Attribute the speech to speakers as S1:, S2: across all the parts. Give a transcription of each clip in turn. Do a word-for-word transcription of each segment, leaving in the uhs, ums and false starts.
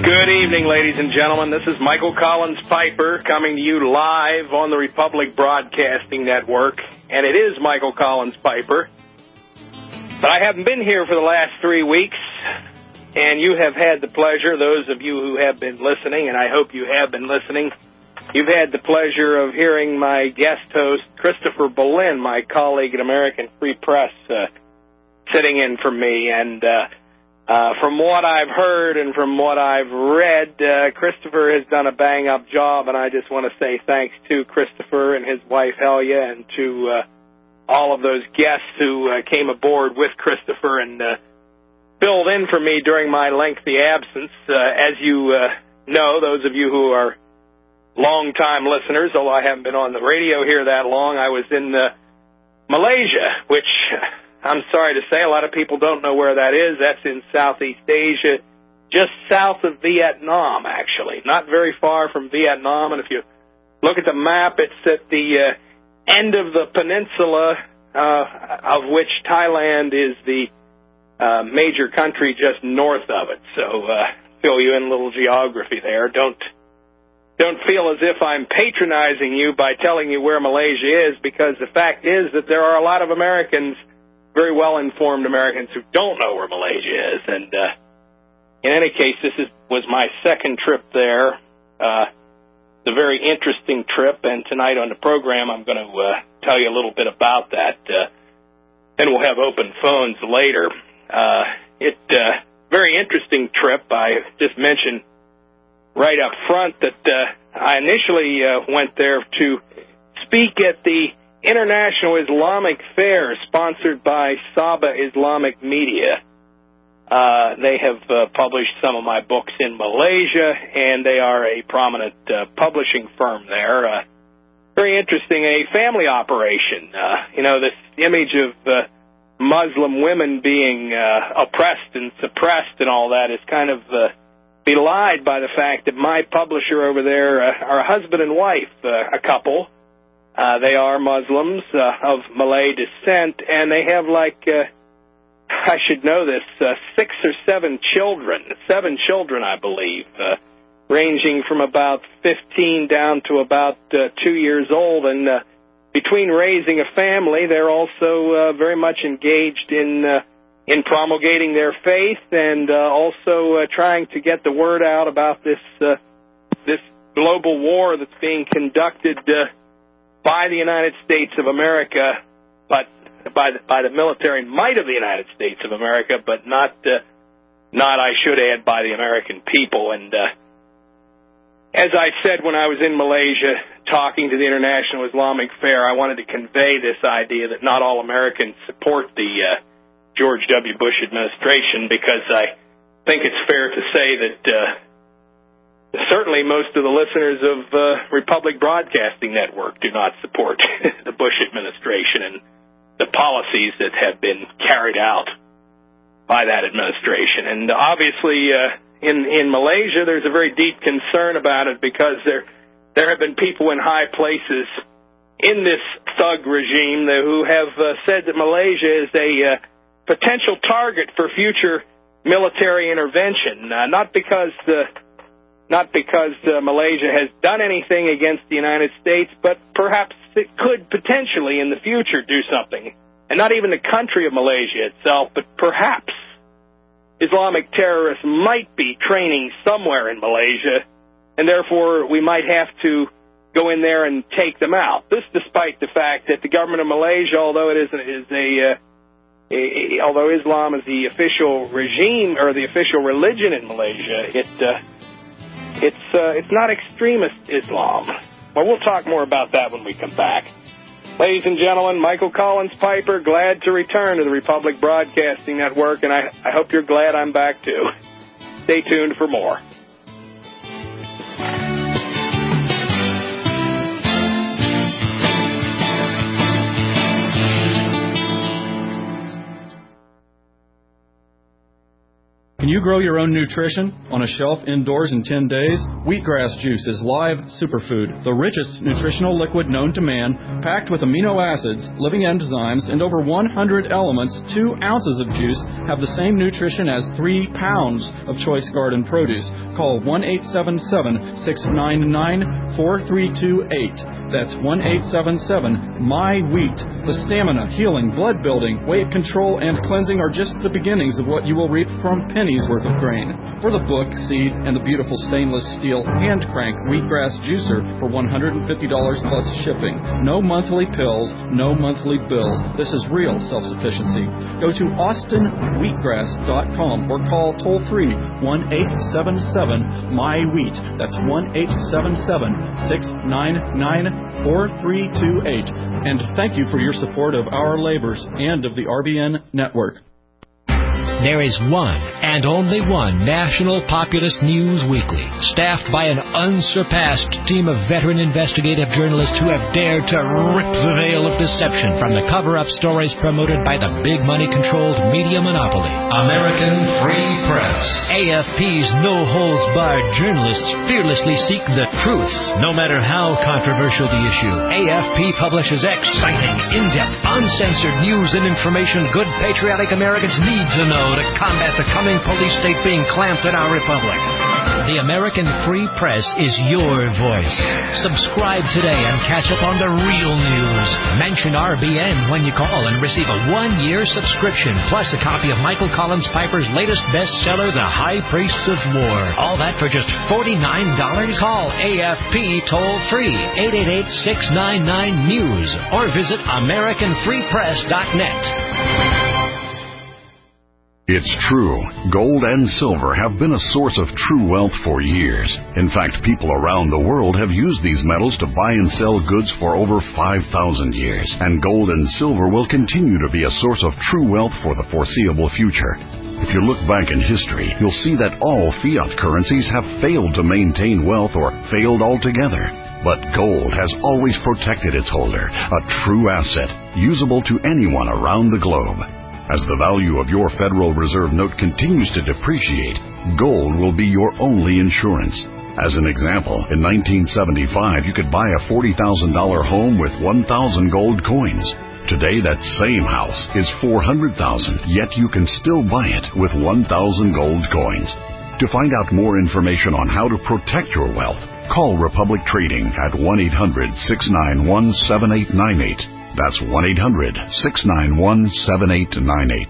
S1: Good evening, ladies and gentlemen. This is Michael Collins Piper coming to you live on the Republic Broadcasting Network. And it is Michael Collins Piper. But I haven't been here for the last three weeks. And you have had the pleasure, those of you who have been listening, and I hope you have been listening, you've had the pleasure of hearing my guest host, Christopher Boleyn, my colleague at American Free Press, uh, sitting in for me. And uh, uh, from what I've heard and from what I've read, uh, Christopher has done a bang-up job, and I just want to say thanks to Christopher and his wife, Elia, and to uh, all of those guests who uh, came aboard with Christopher and uh, filled in for me during my lengthy absence. Uh, as you uh, know, those of you who are long-time listeners, although I haven't been on the radio here that long, I was in uh, Malaysia, which I'm sorry to say a lot of people don't know where that is. That's in Southeast Asia, just south of Vietnam, actually, not very far from Vietnam. And if you look at the map, it's at the uh, end of the peninsula, uh, of which Thailand is the uh, major country just north of it. So uh, fill you in a little geography there. Don't Don't feel as if I'm patronizing you by telling you where Malaysia is, because the fact is that there are a lot of Americans, very well-informed Americans, who don't know where Malaysia is. And uh, in any case, this is, was my second trip there. Uh, it's a very interesting trip, and tonight on the program I'm going to uh, tell you a little bit about that. Uh, and we'll have open phones later. Uh, it uh, very interesting trip. I just mentioned right up front that uh, I initially uh, went there to speak at the International Islamic Fair sponsored by Saba Islamic Media. Uh, they have uh, published some of my books in Malaysia, and they are a prominent uh, publishing firm there. Uh, very interesting, a family operation. Uh, you know, this image of uh, Muslim women being uh, oppressed and suppressed and all that is kind of uh, belied by the fact that my publisher over there uh, are a husband and wife, uh, a couple. Uh, they are Muslims uh, of Malay descent, and they have like, uh, I should know this, uh, six or seven children, seven children, I believe, uh, ranging from about fifteen down to about uh, two years old. And uh, between raising a family, they're also uh, very much engaged in uh, in promulgating their faith and uh, also uh, trying to get the word out about this uh, this global war that's being conducted uh, by the United States of America, but by the, by the military might of the United States of America, but not uh, not I should add by the American people. And uh, as I said when I was in Malaysia talking to the International Islamic Fair, I wanted to convey this idea that not all Americans support the uh, George W. Bush administration, because I think it's fair to say that uh, certainly most of the listeners of uh, Republic Broadcasting Network do not support the Bush administration and the policies that have been carried out by that administration. And obviously uh, in, in Malaysia there's a very deep concern about it, because there, there have been people in high places in this thug regime who have uh, said that Malaysia is a uh, potential target for future military intervention, uh, not because the not because uh, Malaysia has done anything against the United States, but perhaps it could potentially in the future do something. And not even the country of Malaysia itself, but perhaps Islamic terrorists might be training somewhere in Malaysia, and therefore we might have to go in there and take them out. This despite the fact that the government of Malaysia, although it is, is a uh, although Islam is the official regime or the official religion in Malaysia, it uh, it's uh, it's not extremist Islam. Well, we'll talk more about that when we come back. Ladies and gentlemen, Michael Collins Piper, glad to return to the Republic Broadcasting Network, and I, I hope you're glad I'm back too. Stay tuned for more.
S2: Can you grow your own nutrition on a shelf indoors in ten days? Wheatgrass juice is live superfood, the richest nutritional liquid known to man, packed with amino acids, living enzymes, and over one hundred elements. Two ounces of juice have the same nutrition as three pounds of choice garden produce. Call one eight seven seven, six nine nine, four three two eight. That's one eight seven seven, M Y wheat. The stamina, healing, blood building, weight control, and cleansing are just the beginnings of what you will reap from pennies worth of grain. For the book, seed, and the beautiful stainless steel hand crank wheatgrass juicer for one hundred fifty dollars plus shipping. No monthly pills, no monthly bills. This is real self-sufficiency. Go to austin wheatgrass dot com or call toll-free one eight seven seven, M Y wheat. That's one eight seven seven, six nine nine, four three two eight. And thank you for your support of our labors and of the R B N Network.
S3: There is one and only one National Populist News Weekly, staffed by an unsurpassed team of veteran investigative journalists who have dared to rip the veil of deception from the cover-up stories promoted by the big money-controlled media monopoly. American Free Press. A F P's no-holds-barred journalists fearlessly seek the truth, no matter how controversial the issue. A F P publishes exciting, in-depth, uncensored news and information good patriotic Americans need to know to combat the coming police state being clamped in our republic. The American Free Press is your voice. Subscribe today and catch up on the real news. Mention R B N when you call and receive a one-year subscription, plus a copy of Michael Collins Piper's latest bestseller, The High Priests of War. All that for just forty-nine dollars. Call A F P toll-free, eight eight eight, six nine nine, news, or visit american free press dot net.
S4: It's true. Gold and silver have been a source of true wealth for years. In fact, people around the world have used these metals to buy and sell goods for over five thousand years. And gold and silver will continue to be a source of true wealth for the foreseeable future. If you look back in history, you'll see that all fiat currencies have failed to maintain wealth or failed altogether. But gold has always protected its holder, a true asset, usable to anyone around the globe. As the value of your Federal Reserve note continues to depreciate, gold will be your only insurance. As an example, in nineteen seventy-five, you could buy a forty thousand dollars home with one thousand gold coins. Today, that same house is four hundred thousand dollars, yet you can still buy it with one thousand gold coins. To find out more information on how to protect your wealth, call Republic Trading at one eight hundred, six nine one, seven eight nine eight. That's one eight hundred, six nine one, seven eight nine eight.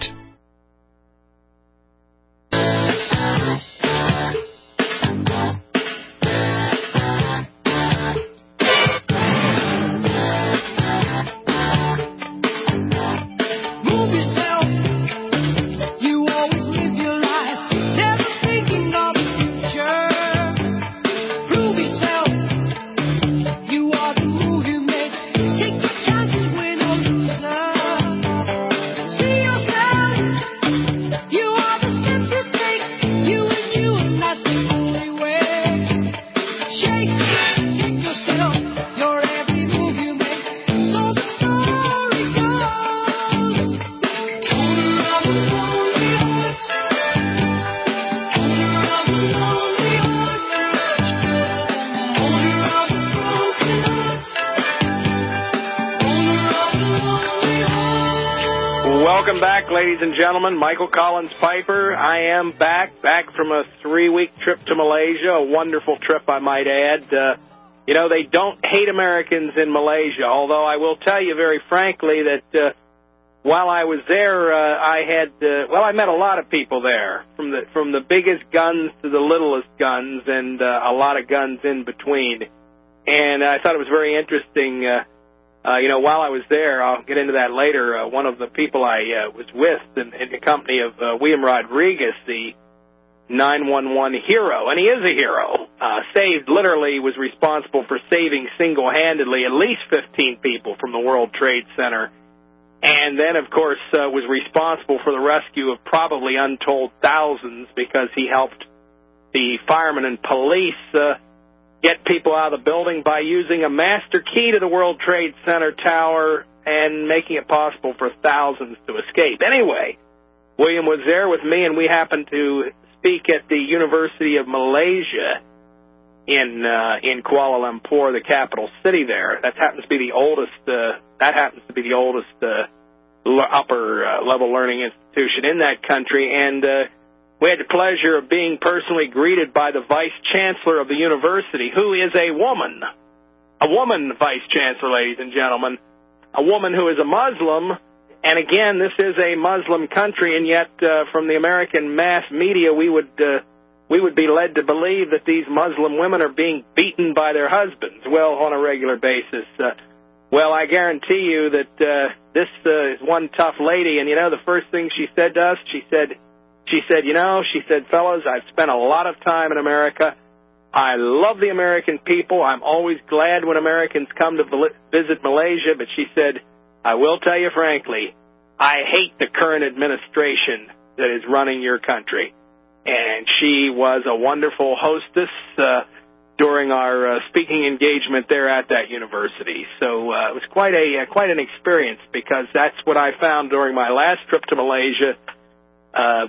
S1: Welcome back, ladies and gentlemen. Michael Collins Piper. I am back, back from a three-week trip to Malaysia, a wonderful trip, I might add. Uh, you know, they don't hate Americans in Malaysia, although I will tell you very frankly that uh, while I was there, uh, I had, uh, well, I met a lot of people there, from the from the biggest guns to the littlest guns, and uh, a lot of guns in between. And I thought it was very interesting. Uh, Uh, you know, while I was there, I'll get into that later, uh, one of the people I uh, was with in, in the company of uh, William Rodriguez, the nine one one hero, and he is a hero, uh, saved, literally was responsible for saving single-handedly at least fifteen people from the World Trade Center, and then, of course, uh, was responsible for the rescue of probably untold thousands because he helped the firemen and police uh, get people out of the building by using a master key to the World Trade Center tower and making it possible for thousands to escape. Anyway, William was there with me, and we happened to speak at the University of Malaysia in uh, in Kuala Lumpur, the capital city there. That happens to be the oldest. Uh, that happens to be the oldest uh, l- upper uh, level learning institution in that country, and uh, we had the pleasure of being personally greeted by the vice chancellor of the university, who is a woman, a woman vice chancellor, ladies and gentlemen, a woman who is a Muslim. And again, this is a Muslim country, and yet uh, from the American mass media, we would uh, we would be led to believe that these Muslim women are being beaten by their husbands, well, on a regular basis. Uh, well, I guarantee you that uh, this uh, is one tough lady, and you know the first thing she said to us, she said, she said, you know, she said, fellas, I've spent a lot of time in America. I love the American people. I'm always glad when Americans come to visit Malaysia, but she said, I will tell you frankly, I hate the current administration that is running your country. And she was a wonderful hostess uh, during our uh, speaking engagement there at that university. So uh, it was quite a uh, quite an experience, because that's what I found during my last trip to Malaysia uh,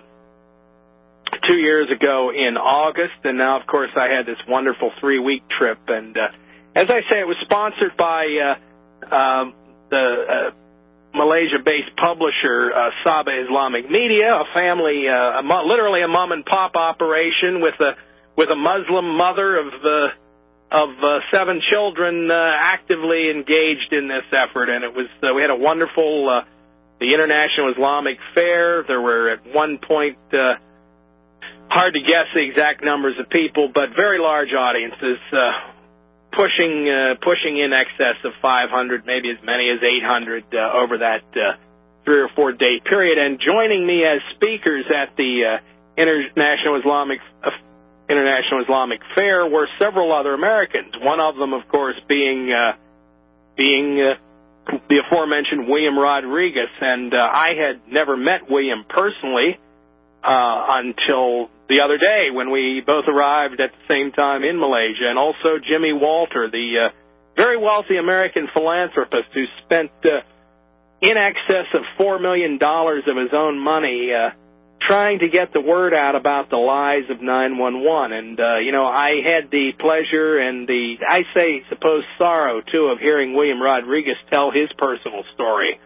S1: two years ago in August. And now, of course, I had this wonderful three-week trip. And uh, as I say, it was sponsored by uh, um, the uh, Malaysia-based publisher, uh, Sabah Islamic Media, a family, uh, a mo- literally a mom-and-pop operation with a with a Muslim mother of uh, of uh, seven children uh, actively engaged in this effort. And it was uh, we had a wonderful uh, the International Islamic Fair. There were at one point uh, hard to guess the exact numbers of people, but very large audiences. Uh, pushing uh, pushing in excess of five hundred, maybe as many as eight hundred uh, over that uh, three or four day period. And joining me as speakers at the uh, International Islamic uh, International Islamic Fair were several other Americans. One of them, of course, being uh, being uh, the aforementioned William Rodriguez. And uh, I had never met William personally uh, until the other day when we both arrived at the same time in Malaysia, and also Jimmy Walter, the uh, very wealthy American philanthropist who spent uh, in excess of four million dollars of his own money uh, trying to get the word out about the lies of nine one one. And, uh, you know, I had the pleasure and the, I say, suppose sorrow, too, of hearing William Rodriguez tell his personal story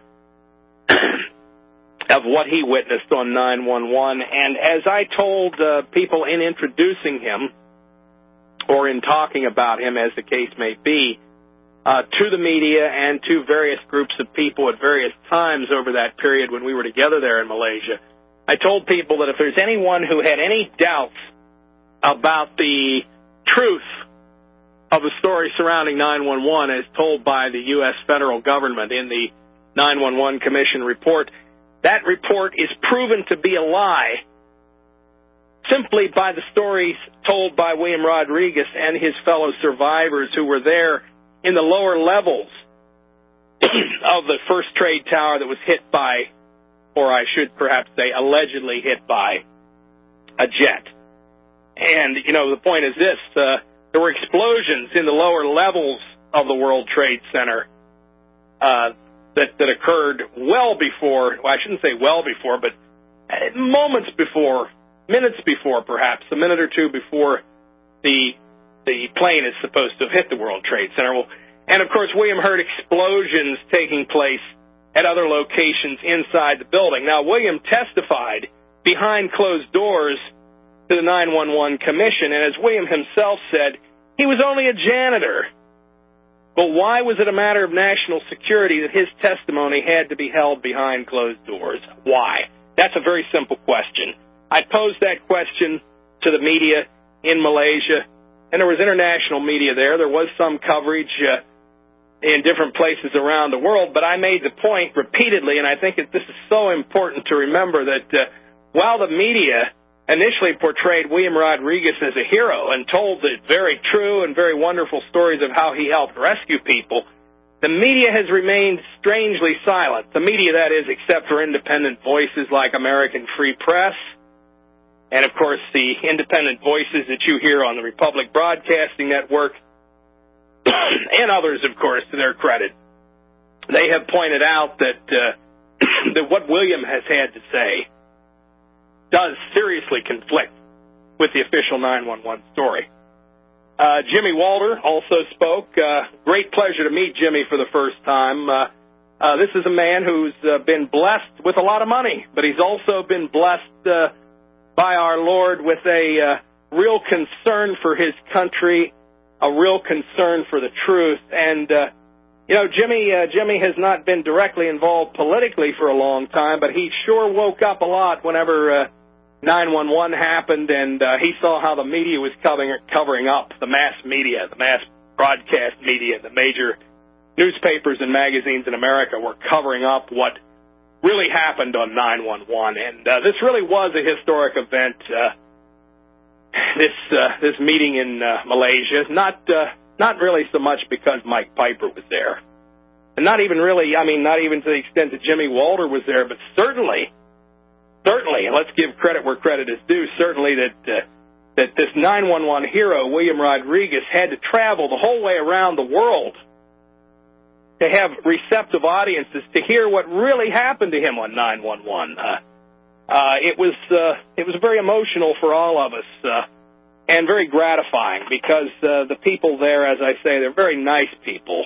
S1: of what he witnessed on nine one one. And as I told uh, people in introducing him, or in talking about him, as the case may be, uh, to the media and to various groups of people at various times over that period when we were together there in Malaysia, I told people that if there's anyone who had any doubts about the truth of the story surrounding nine one one as told by the U S federal government in the nine one one Commission report, that report is proven to be a lie simply by the stories told by William Rodriguez and his fellow survivors who were there in the lower levels of the first trade tower that was hit by, or I should perhaps say allegedly hit by, a jet. And, you know, the point is this, uh, there were explosions in the lower levels of the World Trade Center uh That, that occurred well before, well, I shouldn't say well before, but moments before, minutes before perhaps, a minute or two before the the plane is supposed to have hit the World Trade Center. Well, and, of course, William heard explosions taking place at other locations inside the building. Now, William testified behind closed doors to the nine one one Commission, and as William himself said, he was only a janitor. But why was it a matter of national security that his testimony had to be held behind closed doors? Why? That's a very simple question. I posed that question to the media in Malaysia, and there was international media there. There was some coverage uh, in different places around the world, but I made the point repeatedly, and I think that this is so important to remember, that uh, while the media initially portrayed William Rodriguez as a hero and told the very true and very wonderful stories of how he helped rescue people, the media has remained strangely silent. The media, that is, except for independent voices like American Free Press, and, of course, the independent voices that you hear on the Republic Broadcasting Network, and others, of course, to their credit. They have pointed out that, uh, that what William has had to say does seriously conflict with the official nine one one story. Uh, Jimmy Walter also spoke. Uh, great pleasure to meet Jimmy for the first time. Uh, uh, this is a man who's uh, been blessed with a lot of money, but he's also been blessed uh, by our Lord with a uh, real concern for his country, a real concern for the truth. And, uh, you know, Jimmy uh, Jimmy has not been directly involved politically for a long time, but he sure woke up a lot whenever uh, nine one one happened, and uh, he saw how the media was covering, covering up, the mass media, the mass broadcast media, the major newspapers and magazines in America were covering up what really happened on nine one one. And uh, this really was a historic event, uh, this uh, this meeting in uh, Malaysia, not uh, not really so much because Mike Piper was there, and not even really, I mean, not even to the extent that Jimmy Walter was there, but certainly, certainly, and let's give credit where credit is due, certainly that uh, that this nine one one hero, William Rodriguez, had to travel the whole way around the world to have receptive audiences to hear what really happened to him on nine one one. Uh, uh, it was uh, it was very emotional for all of us, uh, and very gratifying because uh, the people there, as I say, they're very nice people,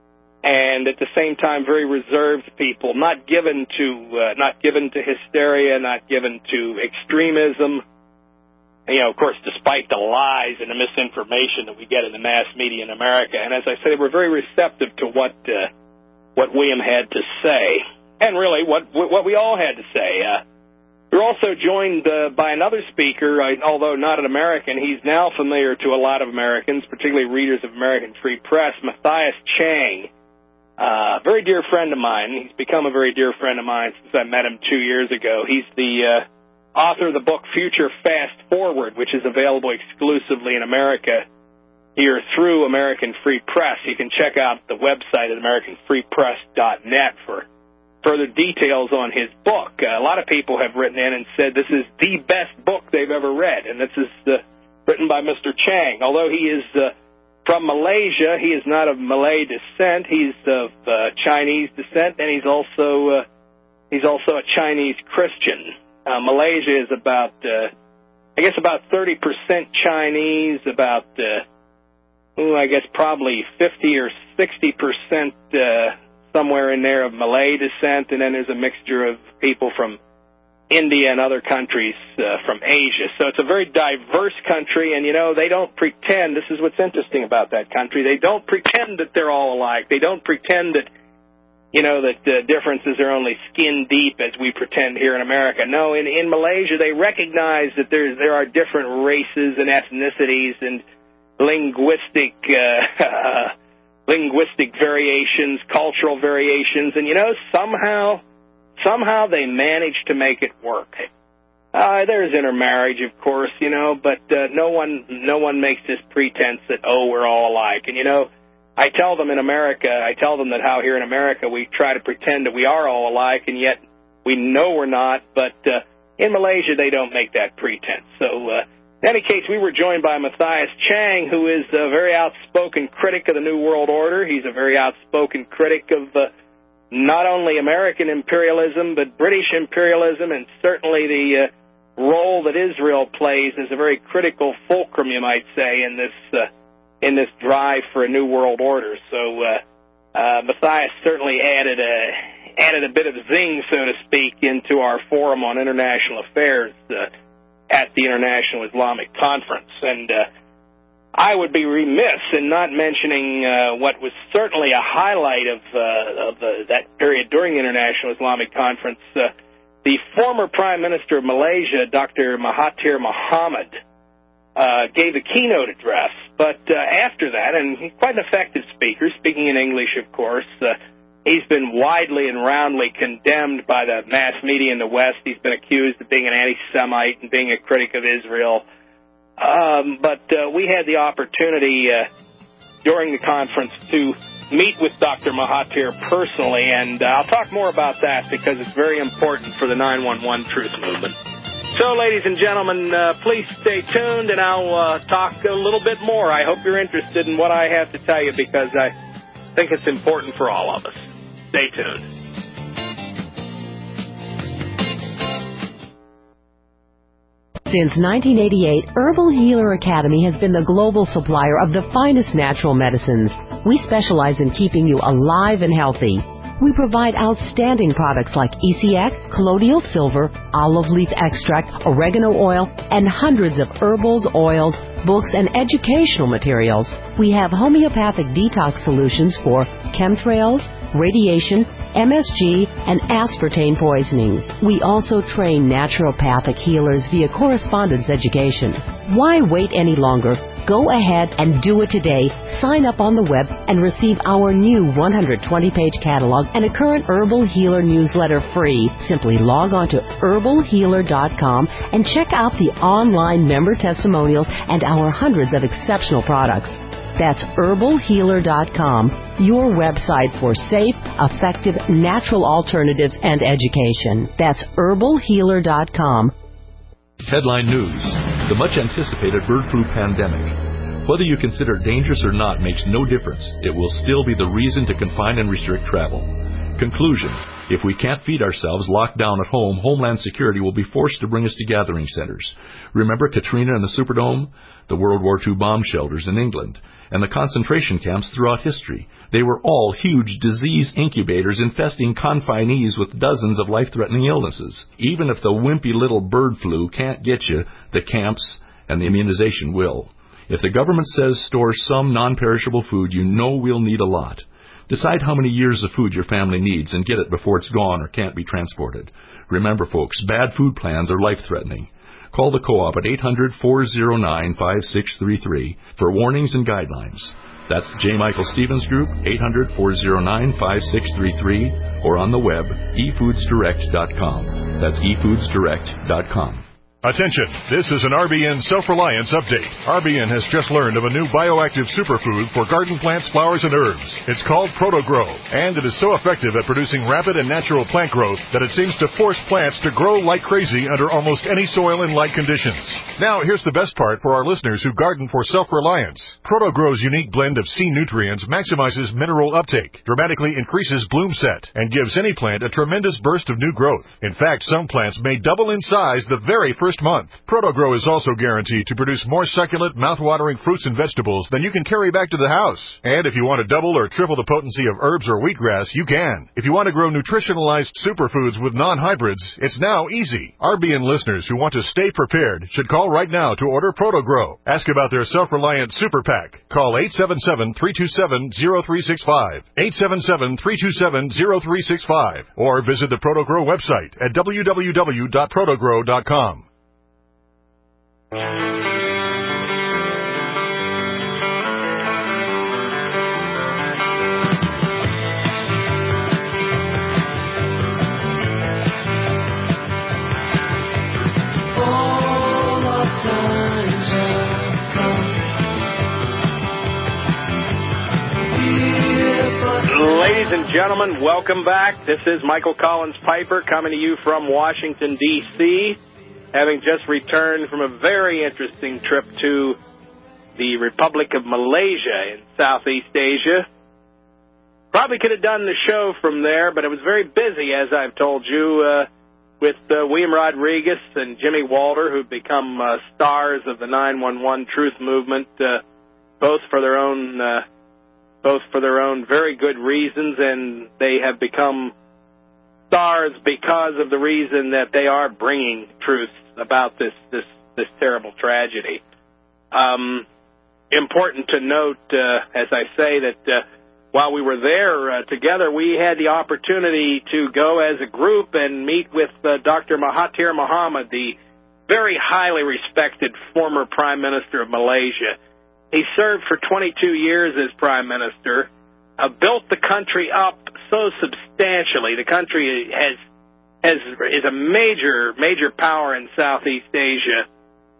S1: and at the same time very reserved people, not given to uh, not given to hysteria, not given to extremism. You know, of course, despite the lies and the misinformation that we get in the mass media in America. And as I said, they were very receptive to what uh, what William had to say, and really what what we all had to say. Uh, we're also joined uh, by another speaker, uh, although not an American. He's now familiar to a lot of Americans, particularly readers of American Free Press, Matthias Chang, a uh, very dear friend of mine. He's become a very dear friend of mine since I met him two years ago. He's the uh, author of the book Future Fast Forward, which is available exclusively in America here through American Free Press. You can check out the website at american free press dot net for further details on his book. Uh, a lot of people have written in and said this is the best book they've ever read, and this is uh, written by Mister Chang. Although he is uh, from Malaysia, he is not of Malay descent. He's of uh, Chinese descent, and he's also uh, he's also a Chinese Christian. Uh, Malaysia is about, uh, I guess, about thirty percent Chinese, about, uh, ooh, I guess, probably fifty or sixty percent uh, somewhere in there of Malay descent, and then there's a mixture of people from India and other countries uh, from Asia. So it's a very diverse country, and, you know, they don't pretend, this is what's interesting about that country, they don't pretend that they're all alike. They don't pretend that, you know, that uh, differences are only skin deep as we pretend here in America. No, in, in Malaysia, they recognize that there, there are different races and ethnicities and linguistic uh, linguistic variations, cultural variations, and, you know, somehow, somehow they manage to make it work. Uh, there's intermarriage, of course, you know, but uh, no one, no one makes this pretense that, oh, we're all alike. And, you know, I tell them in America, I tell them that how here in America we try to pretend that we are all alike, and yet we know we're not. But uh, in Malaysia, they don't make that pretense. So, uh, in any case, we were joined by Matthias Chang, who is a very outspoken critic of the New World Order. He's a very outspoken critic of uh, not only American imperialism, but British imperialism, and certainly the uh, role that Israel plays as a very critical fulcrum, you might say, in this uh, in this drive for a new world order. So uh, uh, Matthias certainly added a, added a bit of zing, so to speak, into our forum on international affairs uh, at the International Islamic Conference. And uh, I would be remiss in not mentioning uh, what was certainly a highlight of, uh, of uh, that period during the International Islamic Conference. Uh, the former Prime Minister of Malaysia, Doctor Mahathir Mohamad, Uh, gave a keynote address, but uh, after that, and he's quite an effective speaker, speaking in English, of course, uh, he's been widely and roundly condemned by the mass media in the West. He's been accused of being an anti-Semite and being a critic of Israel. Um, but uh, we had the opportunity uh, during the conference to meet with Doctor Mahathir personally, and uh, I'll talk more about that because it's very important for the nine one one Truth Movement. So, ladies and gentlemen, uh, please stay tuned, and I'll uh, talk a little bit more. I hope you're interested in what I have to tell you because I think it's important for all of us. Stay tuned.
S5: Since nineteen eighty-eight, Herbal Healer Academy has been the global supplier of the finest natural medicines. We specialize in keeping you alive and healthy. We provide outstanding products like E C X, colloidal silver, olive leaf extract, oregano oil, and hundreds of herbals, oils, books, and educational materials. We have homeopathic detox solutions for chemtrails, radiation, M S G, and aspartame poisoning. We also train naturopathic healers via correspondence education. Why wait any longer? Go ahead and do it today. Sign up on the web and receive our new one hundred twenty page catalog and a current Herbal Healer newsletter free. Simply log on to herbal healer dot com and check out the online member testimonials and our hundreds of exceptional products. That's herbal healer dot com, your website for safe, effective, natural alternatives and education. That's herbal healer dot com.
S6: Headline News. The much-anticipated bird flu pandemic. Whether you consider it dangerous or not makes no difference. It will still be the reason to confine and restrict travel. Conclusion. If we can't feed ourselves locked down at home, Homeland Security will be forced to bring us to gathering centers. Remember Katrina and the Superdome? The World War Two bomb shelters in England, and the concentration camps throughout history. They were all huge disease incubators infesting confinees with dozens of life-threatening illnesses. Even if the wimpy little bird flu can't get you, the camps and the immunization will. If the government says store some non-perishable food, you know we'll need a lot. Decide how many years of food your family needs and get it before it's gone or can't be transported. Remember, folks, bad food plans are life-threatening. Call the Co-op at eight hundred, four oh nine, five six three three for warnings and guidelines. That's J. Michael Stevens Group, eight hundred, four oh nine, five six three three, or on the web, e foods direct dot com. That's e foods direct dot com.
S7: Attention, this is an R B N Self-Reliance update. R B N has just learned of a new bioactive superfood for garden plants, flowers, and herbs. It's called ProtoGrow, and it is so effective at producing rapid and natural plant growth that it seems to force plants to grow like crazy under almost any soil and light conditions. Now, here's the best part for our listeners who garden for self-reliance. ProtoGrow's unique blend of C nutrients maximizes mineral uptake, dramatically increases bloom set, and gives any plant a tremendous burst of new growth. In fact, some plants may double in size the very first month. ProtoGrow is also guaranteed to produce more succulent, mouth-watering fruits and vegetables than you can carry back to the house. And if you want to double or triple the potency of herbs or wheatgrass, you can. If you want to grow nutritionalized superfoods with non-hybrids, it's now easy. R B N listeners who want to stay prepared should call right now to order ProtoGrow. Ask about their self-reliant super pack. Call eight seven seven, three two seven, zero three six five, eight seven seven, three two seven, zero three six five, or visit the ProtoGrow website at w w w dot protogrow dot com.
S1: Ladies and gentlemen, welcome back. This is Michael Collins Piper coming to you from Washington, D C, having just returned from a very interesting trip to the Republic of Malaysia in Southeast Asia. Probably could have done the show from there, but it was very busy, as I've told you, uh, with uh, William Rodriguez and Jimmy Walter, who've become uh, stars of the nine one one Truth Movement, uh, both for their own... Uh, both for their own very good reasons, and they have become stars because of the reason that they are bringing truth about this this, this terrible tragedy. Um, important to note, uh, as I say, that uh, while we were there uh, together, we had the opportunity to go as a group and meet with uh, Doctor Mahathir Mohamad, the very highly respected former Prime Minister of Malaysia. He served for twenty-two years as Prime Minister, uh, built the country up so substantially. The country has, has is a major, major power in Southeast Asia.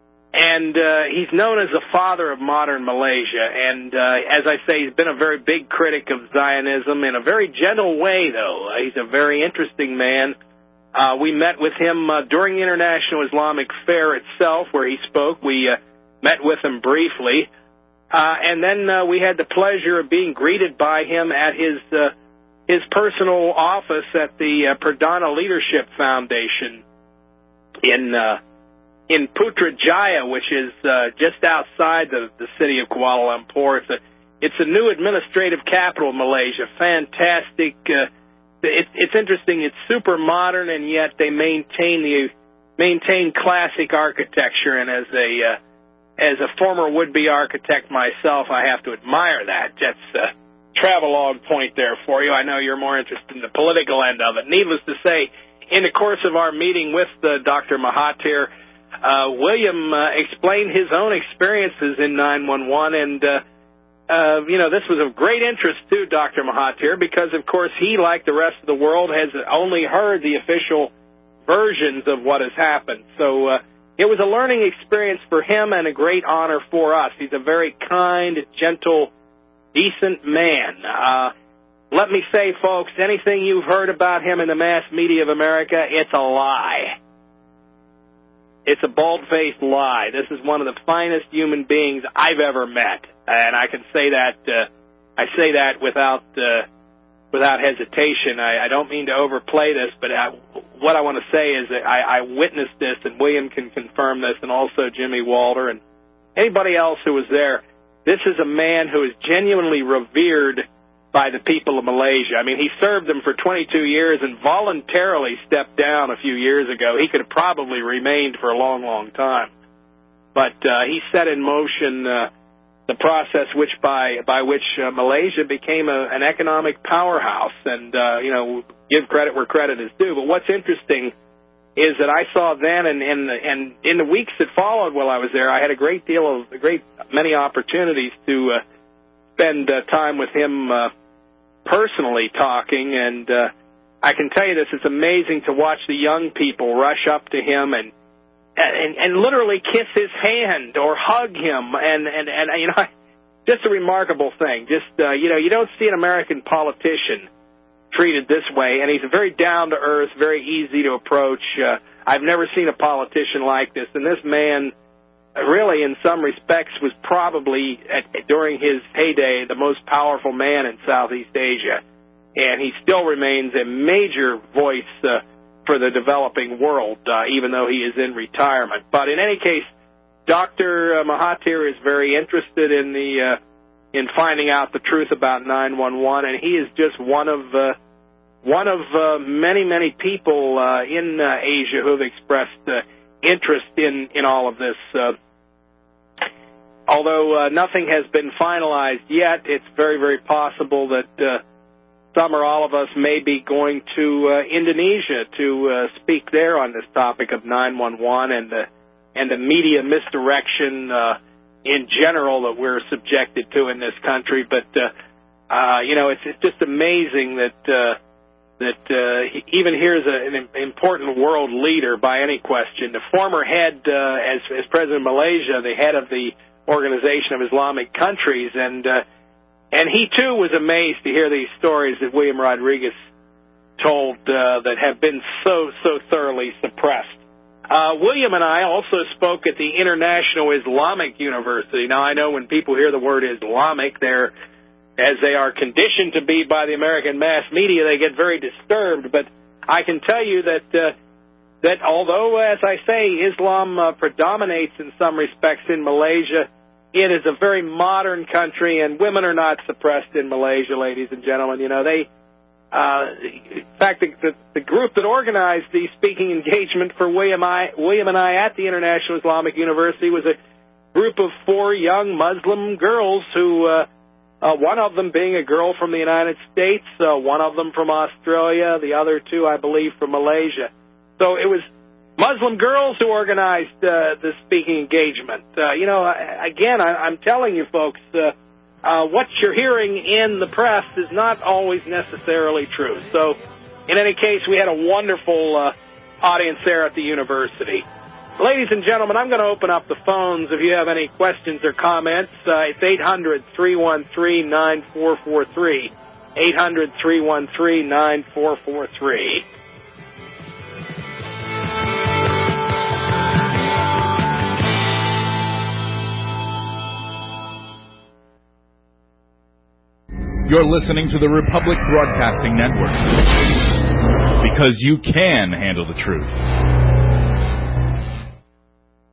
S1: And uh, he's known as the father of modern Malaysia. And uh, as I say, he's been a very big critic of Zionism in a very gentle way, though. Uh, he's a very interesting man. Uh, we met with him uh, during the International Islamic Fair itself, where he spoke. We uh, met with him briefly. Uh, and then uh, we had the pleasure of being greeted by him at his uh, his personal office at the uh, Perdana Leadership Foundation in uh, in Putrajaya, which is uh, just outside the, the city of Kuala Lumpur. It's a, it's a new administrative capital of Malaysia. Fantastic. Uh, it, it's interesting. It's super modern, and yet they maintain the maintain classic architecture. And as a uh, as a former would-be architect myself, I have to admire that. That's a travelogue point there for you. I know you're more interested in the political end of it. Needless to say, in the course of our meeting with uh, Doctor Mahathir, Uh, William uh, explained his own experiences in nine one one, and, uh, uh, you know, this was of great interest to Doctor Mahathir because, of course, he, like the rest of the world, has only heard the official versions of what has happened. So uh, it was a learning experience for him and a great honor for us. He's a very kind, gentle, decent man. Uh, let me say, folks, anything you've heard about him in the mass media of America, it's a lie. It's a bald-faced lie. This is one of the finest human beings I've ever met, and I can say that. Uh, I say that without uh, without hesitation. I, I don't mean to overplay this, but I, what I want to say is that I, I witnessed this, and William can confirm this, and also Jimmy Walter and anybody else who was there. This is a man who is genuinely revered by the people of Malaysia. I mean, he served them for twenty-two years and voluntarily stepped down a few years ago. He could have probably remained for a long, long time. But uh, he set in motion uh, the process which by by which uh, Malaysia became a, an economic powerhouse. And, uh, you know, give credit where credit is due. But what's interesting is that I saw then and, and, and in the weeks that followed while I was there, I had a great deal of, a great many opportunities to uh, spend uh, time with him uh, personally talking, and uh, I can tell you this, it's amazing to watch the young people rush up to him and and, and literally kiss his hand or hug him, and, and, and you know, just a remarkable thing. Just, uh, you know, you don't see an American politician treated this way, and he's very down-to-earth, very easy to approach. Uh, I've never seen a politician like this, and this man really, in some respects, was probably, at, during his heyday, the most powerful man in Southeast Asia. And he still remains a major voice uh, for the developing world, uh, even though he is in retirement. But in any case, Doctor Mahathir is very interested in the uh, in finding out the truth about nine one one, and he is just one of uh, one of uh, many, many people uh, in uh, Asia who have expressed uh, interest in, in all of this. Uh, although uh, nothing has been finalized yet, it's very, very possible that uh, some or all of us may be going to uh, Indonesia to uh, speak there on this topic of nine one one and the, and the media misdirection uh, in general that we're subjected to in this country. But, uh, uh, you know, it's, it's just amazing that uh, that uh, even here's a, an important world leader by any question. The former head, uh, as, as President of Malaysia, the head of the Organization of Islamic Countries, and uh, and he, too, was amazed to hear these stories that William Rodriguez told uh, that have been so, so thoroughly suppressed. Uh, William and I also spoke at the International Islamic University. Now, I know when people hear the word Islamic, they're as they are conditioned to be by the American mass media, they get very disturbed. But I can tell you that uh, that although, as I say, Islam uh, predominates in some respects in Malaysia, it is a very modern country, and women are not suppressed in Malaysia, ladies and gentlemen. You know, they, uh, in fact, the, the, the group that organized the speaking engagement for William, I, William and I at the International Islamic University was a group of four young Muslim girls who, uh, Uh, one of them being a girl from the United States, uh, one of them from Australia, the other two, I believe, from Malaysia. So it was Muslim girls who organized uh, the speaking engagement. Uh, you know, again, I, I'm telling you folks, uh, uh, what you're hearing in the press is not always necessarily true. So in any case, we had a wonderful uh, audience there at the university. Ladies and gentlemen, I'm going to open up the phones if you have any questions or comments. Uh, it's eight hundred, three one three, nine four four three. eight hundred, three one three, nine four four three.
S8: You're listening to the Republic Broadcasting Network, because you can handle the truth.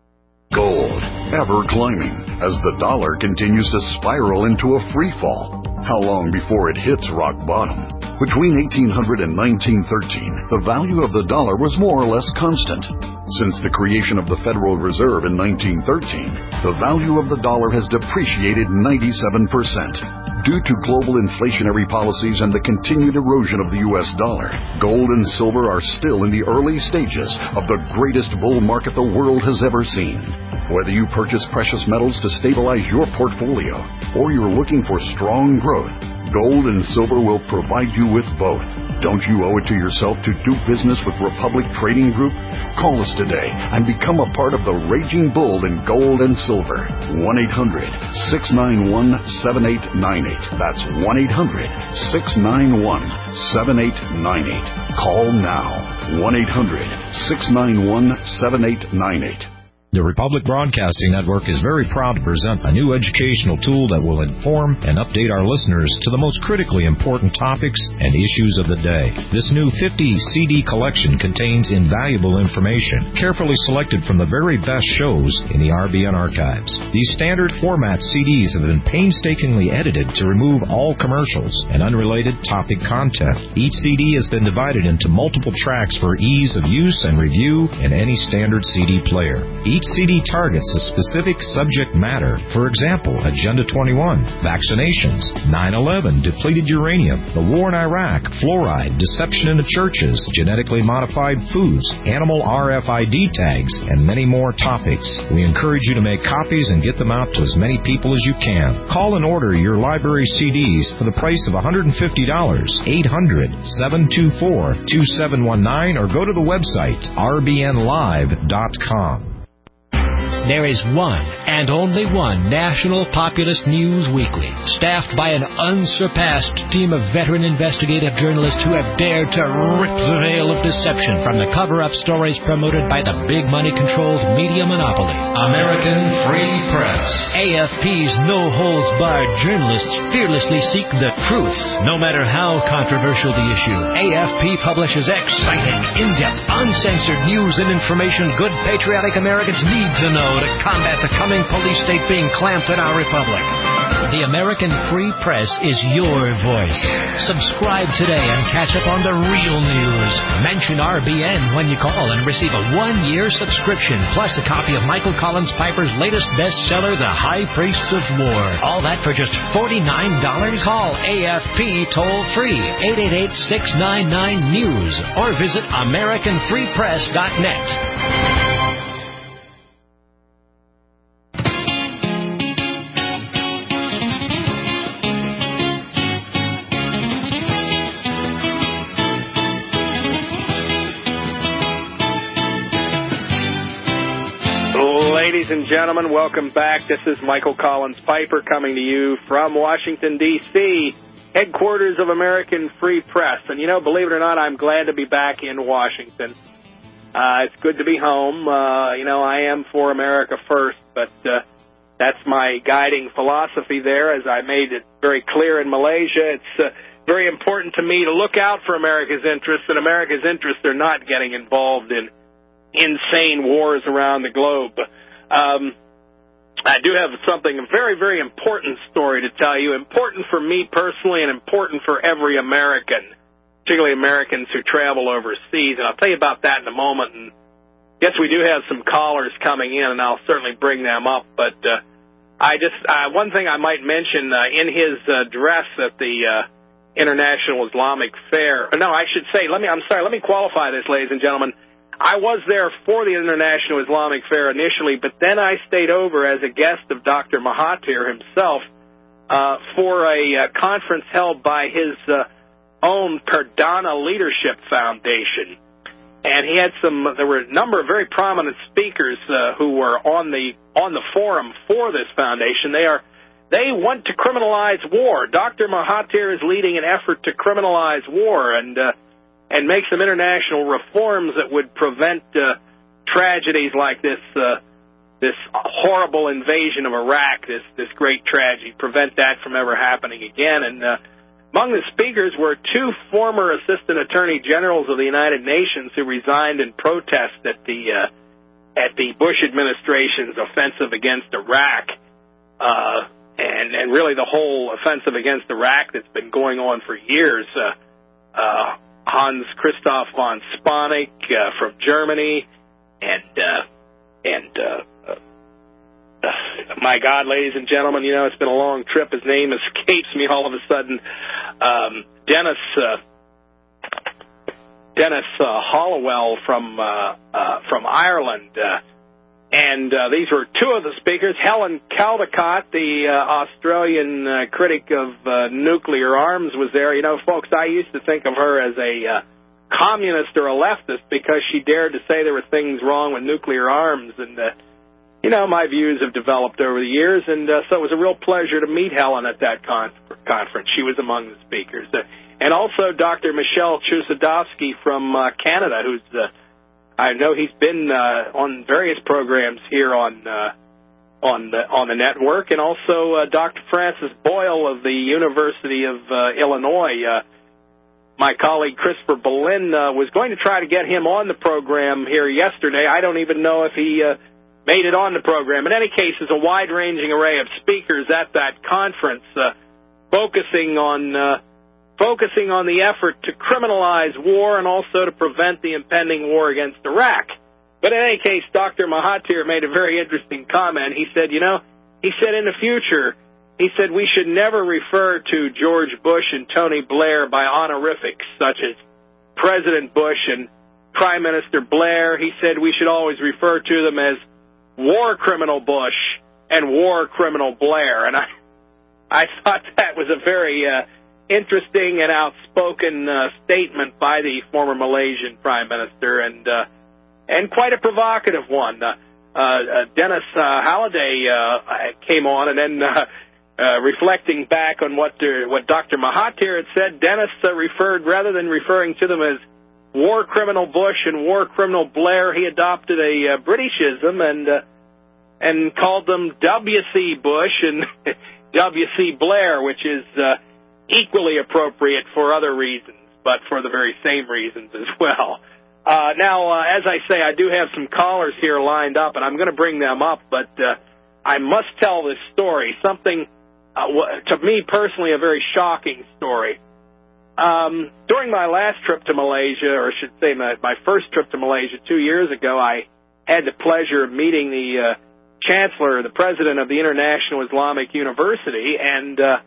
S4: ever climbing as the dollar continues to spiral into a free fall. How long before it hits rock bottom? Between eighteen hundred and nineteen thirteen, the value of the dollar was more or less constant. Since the creation of the Federal Reserve in nineteen thirteen, the value of the dollar has depreciated ninety-seven percent. Due to global inflationary policies and the continued erosion of the U S dollar, gold and silver are still in the early stages of the greatest bull market the world has ever seen. Whether you purchase precious metals to stabilize your portfolio or you're looking for strong growth, gold and silver will provide you with both. Don't you owe it to yourself to do business with Republic Trading Group? Call us today and become a part of the raging bull in gold and silver. one eight hundred, six nine one, seven eight nine eight. That's one eight hundred, six nine one, seven eight nine eight. Call now. one eight hundred, six nine one, seven eight nine eight.
S9: The Republic Broadcasting Network is very proud to present a new educational tool that will inform and update our listeners to the most critically important topics and issues of the day. This new fifty C D collection contains invaluable information, carefully selected from the very best shows in the R B N archives. These standard format C Ds have been painstakingly edited to remove all commercials and unrelated topic content. Each C D has been divided into multiple tracks for ease of use and review in any standard C D player. Each C D targets a specific subject matter. For example, Agenda twenty-one, vaccinations, nine eleven, depleted uranium, the war in Iraq, fluoride, deception in the churches, genetically modified foods, animal R F I D tags, and many more topics. We encourage you to make copies and get them out to as many people as you can. Call and order your library C Ds for the price of one hundred fifty dollars, eight hundred, seven two four, two seven one nine, or go to the website r b n live dot com.
S3: There is one and only one National Populist News Weekly, staffed by an unsurpassed team of veteran investigative journalists who have dared to rip the veil of deception from the cover-up stories promoted by the big money-controlled media monopoly. American Free Press. A F P's no-holds-barred journalists fearlessly seek the truth, no matter how controversial the issue. A F P publishes exciting, in-depth, uncensored news and information good patriotic Americans need to know to combat the coming police state being clamped in our republic. The American Free Press is your voice. Subscribe today and catch up on the real news. Mention R B N when you call and receive a one-year subscription, plus a copy of Michael Collins Piper's latest bestseller, The High Priests of War. All that for just forty-nine dollars. Call A F P toll-free, eight eight eight, six nine nine, news, or visit american free press dot net.
S1: Ladies and gentlemen, welcome back. This is Michael Collins Piper coming to you from Washington, D C, headquarters of American Free Press. And, you know, believe it or not, I'm glad to be back in Washington. Uh, it's good to be home. Uh, you know, I am for America first, but uh, that's my guiding philosophy there, as I made it very clear in Malaysia. It's uh, very important to me to look out for America's interests, and America's interests are not getting involved in insane wars around the globe. Um, I do have something, a very, very important story to tell you, important for me personally and important for every American, particularly Americans who travel overseas, and I'll tell you about that in a moment. And yes, we do have some callers coming in, and I'll certainly bring them up, but uh, I just, uh, one thing I might mention, uh, in his address at the uh, International Islamic Fair, no, I should say, let me, I'm sorry, let me qualify this, ladies and gentlemen. I was there for the International Islamic Fair initially, but then I stayed over as a guest of Doctor Mahathir himself uh, for a uh, conference held by his uh, own Perdana Leadership Foundation. And he had some, there were a number of very prominent speakers uh, who were on the on the forum for this foundation. They are they want to criminalize war. Doctor Mahathir is leading an effort to criminalize war, and uh, and make some international reforms that would prevent uh, tragedies like this uh, this horrible invasion of Iraq, this this great tragedy, prevent that from ever happening again. And uh, among the speakers were two former assistant attorney generals of the United Nations who resigned in protest at the uh, at the Bush administration's offensive against Iraq, uh, and, and really the whole offensive against Iraq that's been going on for years. Uh, uh, Hans Christoph von Spanik uh, from Germany, and uh, and uh, uh, my God, ladies and gentlemen, you know, it's been a long trip. His name escapes me all of a sudden. Um, Dennis uh, Dennis uh, Hollowell from uh, uh, from Ireland, uh, and uh, these were two of the speakers. Helen Caldicott, the uh, Australian uh, critic of uh, nuclear arms, was there. You know, folks, I used to think of her as a uh, communist or a leftist because she dared to say there were things wrong with nuclear arms, and uh, you know, my views have developed over the years, and uh, so it was a real pleasure to meet Helen at that con- conference. She was among the speakers. Uh, and also Doctor Michel Chusodowski from uh, Canada, who's, uh, I know he's been uh, on various programs here on uh, on the on the network, and also uh, Doctor Francis Boyle of the University of uh, Illinois. Uh, my colleague Christopher Berlin uh, was going to try to get him on the program here yesterday. I don't even know if he uh, made it on the program. In any case, there's a wide-ranging array of speakers at that conference uh, focusing on uh, focusing on the effort to criminalize war and also to prevent the impending war against Iraq. But in any case, Doctor Mahathir made a very interesting comment. He said, you know, he said in the future, he said we should never refer to George Bush and Tony Blair by honorifics such as President Bush and Prime Minister Blair. He said we should always refer to them as war criminal Bush and war criminal Blair. And I I thought that was a very uh, interesting and outspoken uh, statement by the former Malaysian Prime Minister, and uh, and quite a provocative one. Uh, uh, Dennis uh, Halliday uh, came on, and then uh, uh, reflecting back on what uh, what Doctor Mahathir had said, Dennis uh, referred, rather than referring to them as war criminal Bush and war criminal Blair, he adopted a uh, Britishism and uh, and called them W C Bush and W C Blair, which is uh, equally appropriate for other reasons, but for the very same reasons as well. Uh, now, uh, as I say, I do have some callers here lined up, and I'm going to bring them up, but uh, I must tell this story, something, uh, to me personally, a very shocking story. Um, during my last trip to Malaysia, or I should say my, my first trip to Malaysia two years ago, I had the pleasure of meeting the uh, chancellor, the president of the International Islamic University, and uh,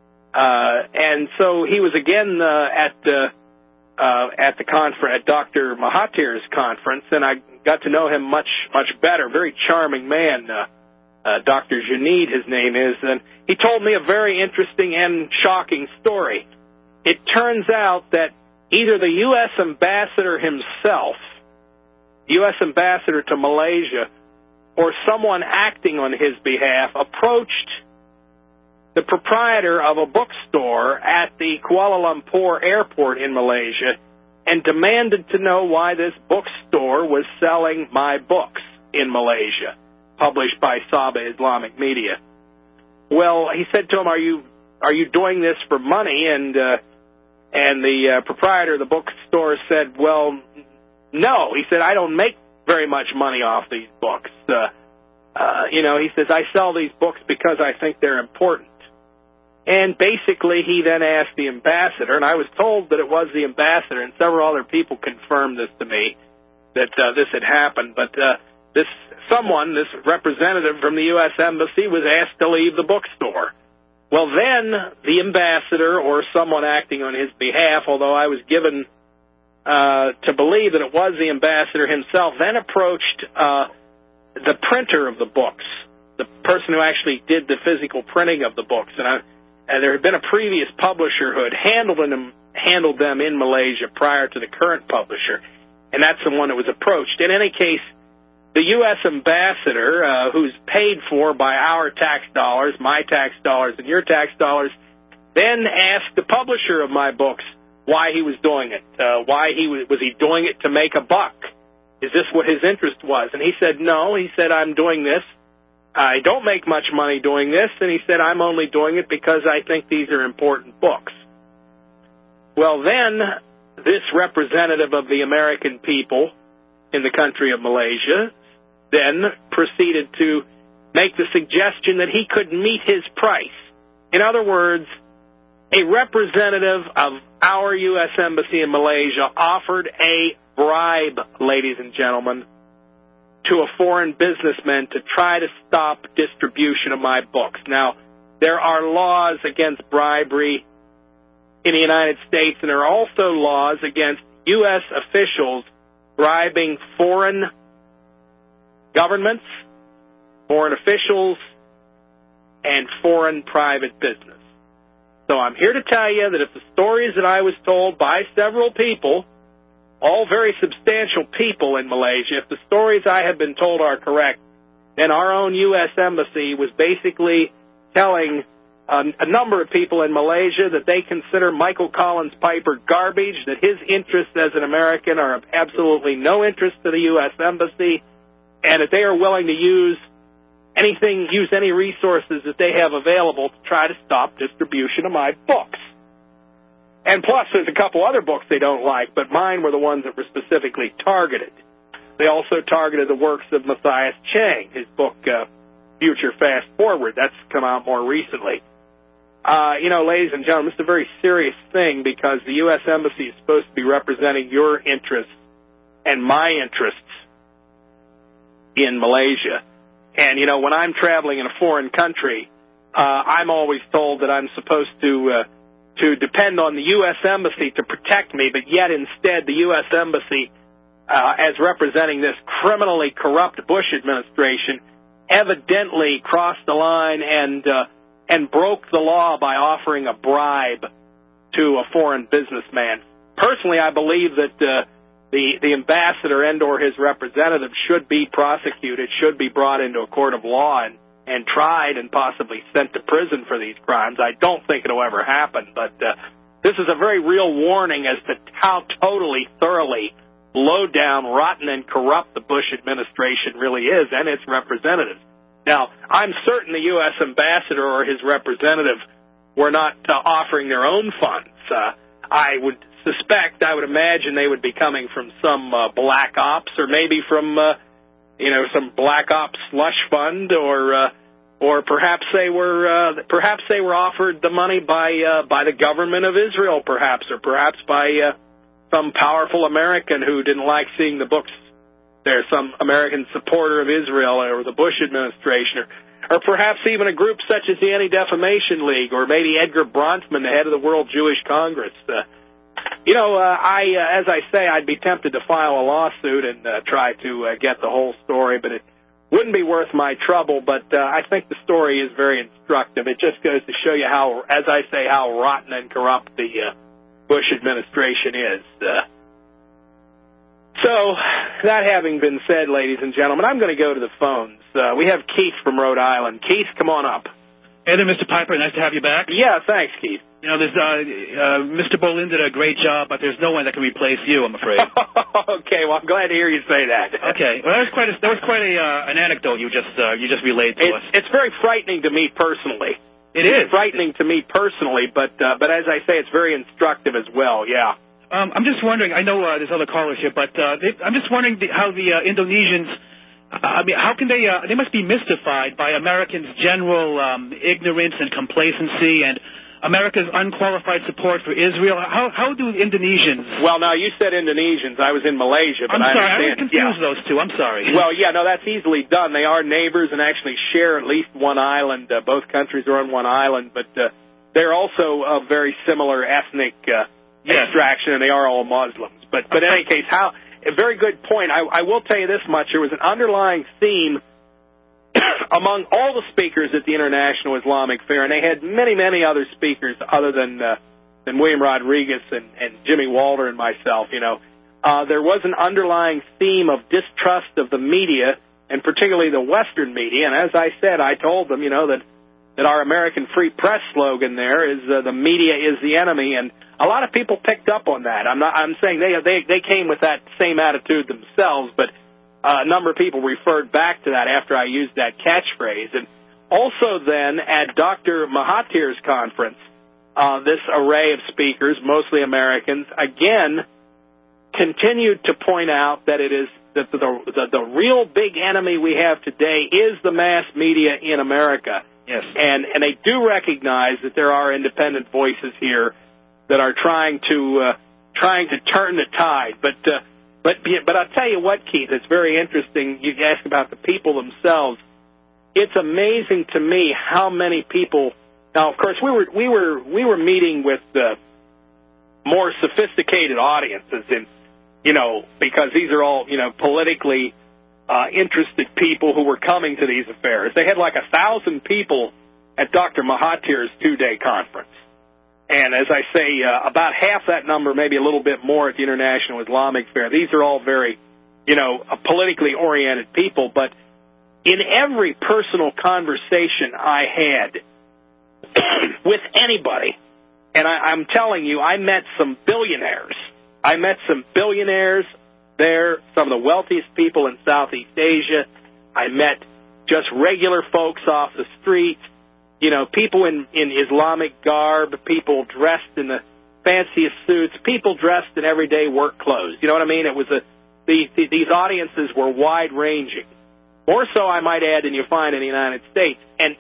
S1: uh, and so he was again uh, at the uh, at the conference, at Doctor Mahathir's conference, and I got to know him much much better. Very charming man, uh, uh, Doctor Junaid, his name is, and he told me a very interesting and shocking story. It turns out that either the U S ambassador himself, U S ambassador to Malaysia, or someone acting on his behalf approached the proprietor of a bookstore at the Kuala Lumpur airport in Malaysia and demanded to know why this bookstore was selling my books in Malaysia, published by Sabah Islamic Media. Well, he said to him, are you are you doing this for money? And uh, and the uh, proprietor of the bookstore said, well, no. He said, I don't make very much money off these books. Uh, uh, you know, he says, I sell these books because I think they're important. And basically, he then asked the ambassador, and I was told that it was the ambassador, and several other people confirmed this to me, that uh, this had happened. But uh, this someone, this representative from the U S Embassy, was asked to leave the bookstore. Well, then the ambassador or someone acting on his behalf, although I was given uh, to believe that it was the ambassador himself, then approached uh, the printer of the books, the person who actually did the physical printing of the books. And, I, and there had been a previous publisher who had handled them, handled them in Malaysia prior to the current publisher, and that's the one that was approached. In any case, the U S ambassador, uh, who's paid for by our tax dollars, my tax dollars, and your tax dollars, then asked the publisher of my books why he was doing it. Uh, why he was, was he doing it to make a buck? Is this what his interest was? And he said, no. He said, I'm doing this. I don't make much money doing this. And he said, I'm only doing it because I think these are important books. Well, then this representative of the American people in the country of Malaysia then proceeded to make the suggestion that he could meet his price. In other words, a representative of our U S Embassy in Malaysia offered a bribe, ladies and gentlemen, to a foreign businessman to try to stop distribution of my books. Now, there are laws against bribery in the United States, and there are also laws against U S officials bribing foreign governments, foreign officials, and foreign private business. So I'm here to tell you that if the stories that I was told by several people, all very substantial people in Malaysia, if the stories I have been told are correct, then our own U S Embassy was basically telling a, a number of people in Malaysia that they consider Michael Collins Piper garbage, that his interests as an American are of absolutely no interest to the U S Embassy, and that they are willing to use anything, use any resources that they have available to try to stop distribution of my books. And plus, there's a couple other books they don't like, but mine were the ones that were specifically targeted. They also targeted the works of Matthias Chang, his book, uh, Future Fast Forward. That's come out more recently. Uh, you know, ladies and gentlemen, this is a very serious thing because the U S Embassy is supposed to be representing your interests and my interests in Malaysia. And, you know, when I'm traveling in a foreign country, uh, I'm always told that I'm supposed to uh, to depend on the U S Embassy to protect me, but yet instead the U S Embassy, uh, as representing this criminally corrupt Bush administration, evidently crossed the line and uh, and broke the law by offering a bribe to a foreign businessman. Personally, I believe that uh, the the ambassador and or his representative should be prosecuted, should be brought into a court of law and, and tried and possibly sent to prison for these crimes. I don't think it'll ever happen, but uh, this is a very real warning as to how totally, thoroughly low down, rotten, and corrupt the Bush administration really is and its representatives. Now, I'm certain the U S ambassador or his representative were not uh, offering their own funds. Uh, I would suspect, I would imagine they would be coming from some uh, black ops or maybe from, uh, you know, some black ops slush fund or uh, or perhaps they were uh, perhaps they were offered the money by uh, by the government of Israel, perhaps, or perhaps by uh, some powerful American who didn't like seeing the books there, some American supporter of Israel or the Bush administration, or, or perhaps even a group such as the Anti-Defamation League, or maybe Edgar Bronfman, the head of the World Jewish Congress. Uh, you know, uh, I, uh, as I say, I'd be tempted to file a lawsuit and uh, try to uh, get the whole story, but it wouldn't be worth my trouble. But uh, I think the story is very instructive. It just goes to show you how, as I say, how rotten and corrupt the uh, Bush administration is. Uh, So, that having been said, ladies and gentlemen, I'm going to go to the phones. Uh, we have Keith from Rhode Island. Keith, come on up.
S10: Hey there, Mister Piper. Nice to have you back.
S1: Yeah, thanks, Keith.
S10: You know, there's uh, uh, Mister Bolin did a great job, but there's no one that can replace you, I'm afraid.
S1: Okay, well, I'm glad to hear you say that.
S10: Okay, well, that was quite a, that was quite a uh, an anecdote you just uh, you just relayed to
S1: it's,
S10: us.
S1: It's very frightening to me personally.
S10: It
S1: it's
S10: is
S1: frightening to me personally, but uh, but as I say, it's very instructive as well. Yeah.
S10: Um, I'm just wondering, I know uh, there's other callers here, but uh, they, I'm just wondering the, how the uh, Indonesians, uh, I mean, how can they, uh, they must be mystified by Americans' general um, ignorance and complacency and America's unqualified support for Israel. How how do Indonesians...
S1: Well, now, you said Indonesians. I was in Malaysia, but
S10: I'm
S1: I
S10: sorry,
S1: understand.
S10: I would confuse
S1: yeah.
S10: those two. I'm sorry.
S1: Well, yeah, no, that's easily done. They are neighbors and actually share at least one island. Uh, both countries are on one island, but uh, they're also a very similar ethnic... Uh,
S10: Yes.
S1: extraction, and they are all Muslims. But but in any case, how a very good point. I, I will tell you this much: there was an underlying theme among all the speakers at the International Islamic Fair, and they had many many other speakers other than uh, than William Rodriguez and, and Jimmy Walter and myself. You know, uh, there was an underlying theme of distrust of the media, and particularly the Western media. And as I said, I told them, you know, that that our American Free Press slogan there is uh, the media is the enemy, and a lot of people picked up on that. I'm not. I'm saying they they they came with that same attitude themselves, but uh, a number of people referred back to that after I used that catchphrase. And also then at Doctor Mahathir's conference, uh, this array of speakers, mostly Americans, again continued to point out that it is that the, the the real big enemy we have today is the mass media in America.
S10: Yes.
S1: And and they do recognize that there are independent voices here that are trying to uh, trying to turn the tide. But uh, but but I'll tell you what, Keith, it's very interesting. You ask about the people themselves. It's amazing to me how many people. Now, of course, we were we were we were meeting with uh, more sophisticated audiences, in you know, because these are all you know politically uh, interested people who were coming to these affairs. They had like a thousand people at Doctor Mahathir's two-day conference, and as I say, uh, about half that number, maybe a little bit more, at the International Islamic Fair. These are all very, you know, uh, politically oriented people, but in every personal conversation I had with anybody, and I, I'm telling you, I met some billionaires. I met some billionaires there, some of the wealthiest people in Southeast Asia. I met just regular folks off the street, you know, people in, in Islamic garb, people dressed in the fanciest suits, people dressed in everyday work clothes. You know what I mean? It was a the, the, these audiences were wide-ranging. More so, I might add, than you find in the United States. And